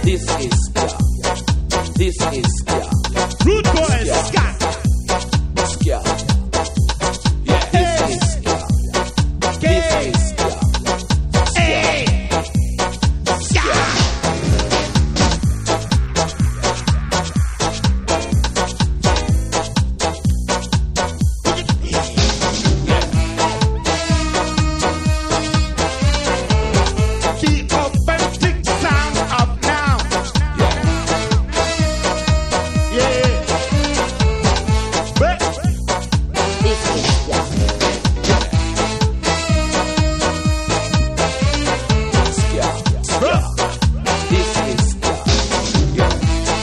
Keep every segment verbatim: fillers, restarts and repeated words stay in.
This is ska. This is ska. Rude boy ska. Ska. Yeah. This is ska. This is ska. Hey. Ska. The authentic sound of now. Yeah. But This is ska. Ska. Ska. This is ska. Yeah.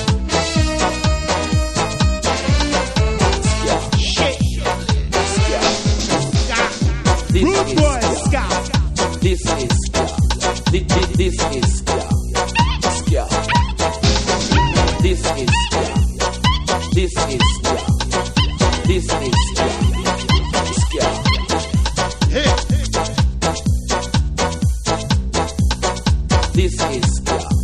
Ska. shit. Ska. Ska. This Rude is boy ska. ska. This is ska. Thi- thi- This is ska. Ska. This is ska. This is ska. This is ska. Ska. Hey. This is ska.